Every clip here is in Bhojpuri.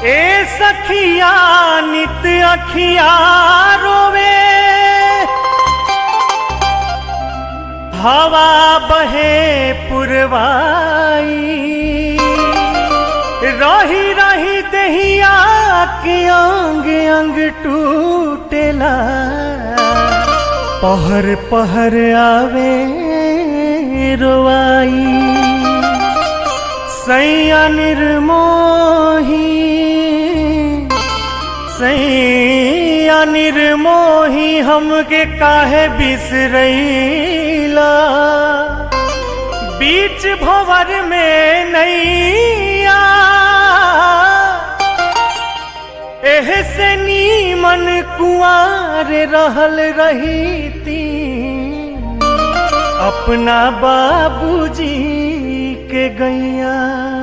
ए सखिया नित अखिया रोवे, हवा बहे पुरवाई, रही रही दहिया के अंग अंग टूटेला, पहर पहर आवे रोवाई। सैया निर्मोही सैया निर्मोही हमके काहे बिसरैला, बीच भंवर में नैया एह से नीमन कुंवार रहल रहीती, अपना बाबूजी के गैया।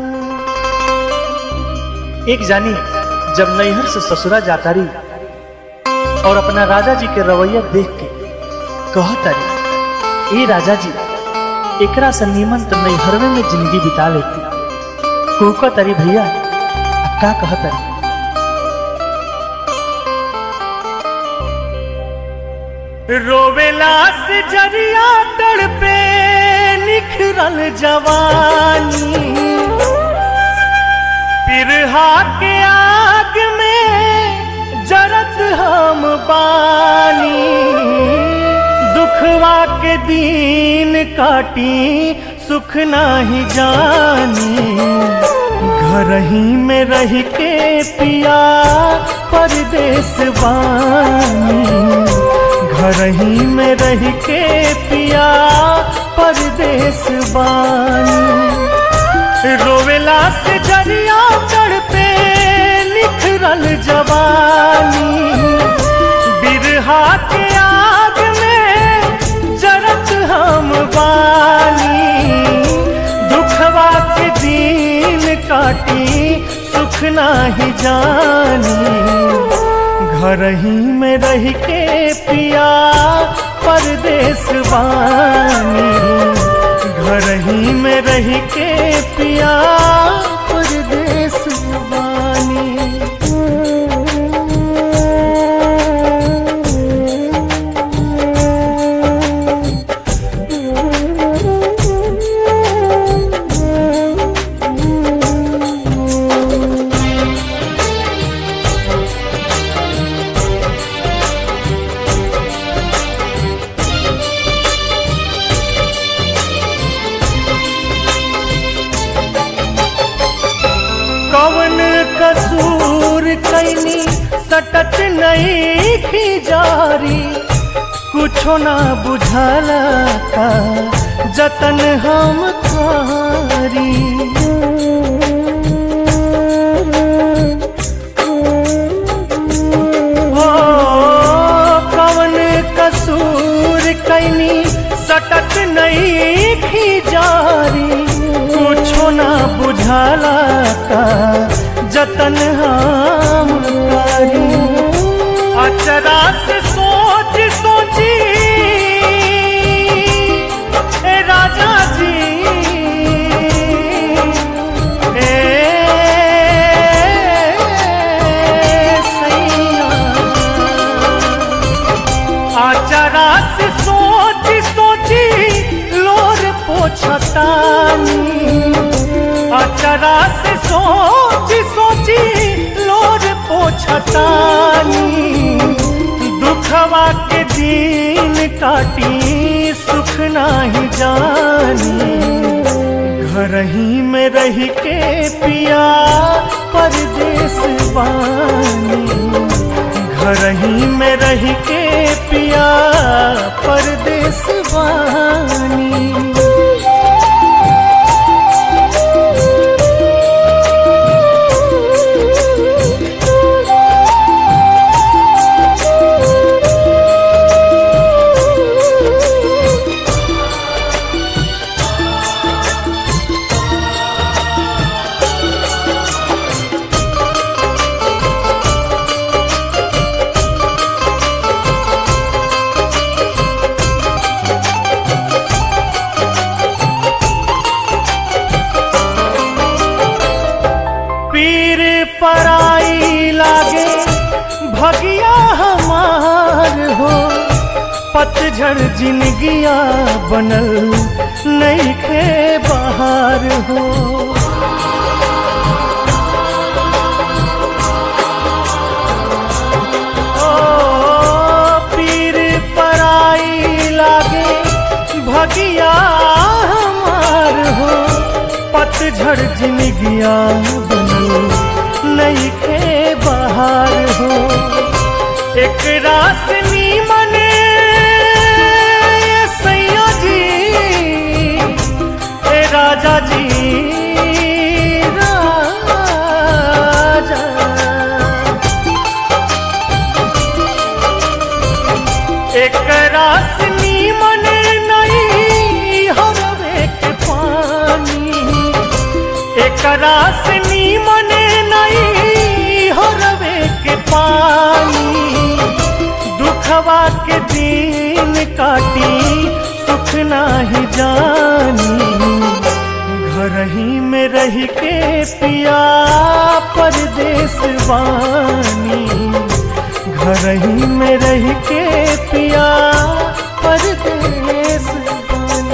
एक जानी जब नैहर से ससुरा जाता रही और अपना राजा जी के रवैया देख के कहता रही, ए राजा जी एकरा से नीमन तो नैहरवे में जिंदगी बिता लेती। कुका तरी भैया का कहता रही, रोवेला से जरिया तड़पे निखरल जवानी, पिरहा के आग में जरत हम बानी, दुखवा के दिन काटी सुख नाही जानी, घर ही में रह के पिया परदेस बानी, घर ही में रह के पिया परदेस बानी। रोवेला से जरिया तड़पे निखरल जवानी, बिरहा के आग में जरत हम बानी, दुखवा के दिन काटी सुख नाही जानी, घर ही में रह के पिया परदेस बानी, घर ही में रह के पिया परदेस बानी। कवन कसूर कैनी सटत नहीं की जारी, कुछो ना बुझाला का जतन हम कारी, हो कवन कसूर कैनी सटत नहीं की जारी, कुछो ना बुझाला का जतन हम करी, अचरा से सोच सोची ए राजा जी ए सैया, अचरा से सोच सोची लोर पोछतानी, अचरा से सोची सोची लोर पोछतानी, दुखवा के दिन काटी सुख नाही जानी, घर ही में रह के पिया परदेस बानी, घर ही में रह के पिया परदेस बानी। पराई लागे भगिया हमार हो, पतझड़ जिंदगिया बनल नइखे बहार हो। पीर पराई लागे भगिया हमार हो, पतझड़ जिंदगिया बनल नइखे बहार हो। एक रासनी मने सैया जी ए राजा जी राजा, एक रासनी मने नहीं हरवे के पानी, एक रासनी मने नहीं हरवे के पानी। दुखवा के दिन काटी सुख नाही जानी, घर ही में रह के पिया परदेस वानी, घर ही में रह के पिया परदेस वानी।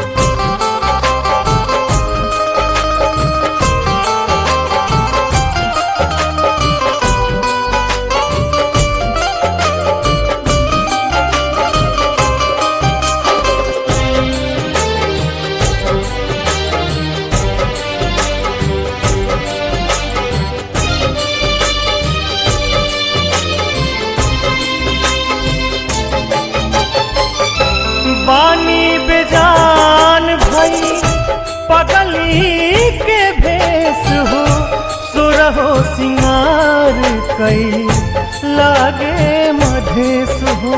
बानी बेजान भई पगली के भेस हो, सुरहो सिंगार कई लागे मधेस हो।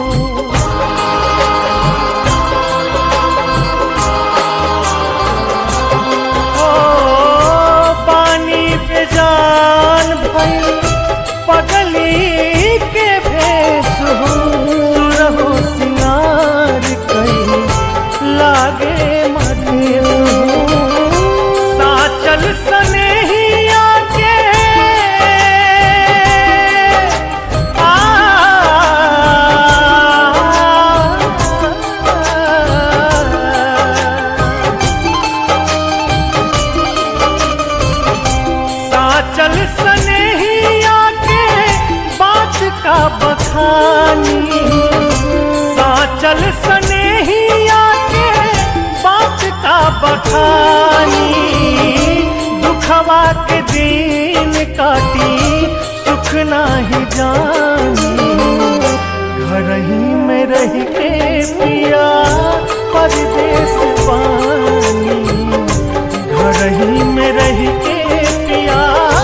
बानी बेजान भई पगली के भेस हो, सुरहो सिंगार कई लागे मधेस हो। साचल सनेहिया के साचल सनेहिया के बात का बखानी, साचल सनेहिया के बात का बखानी। दुखवा के दिन काटी सुख नाही जानी, घर ही में रह के पिया परदेस वानी, घर ही में रह के पिया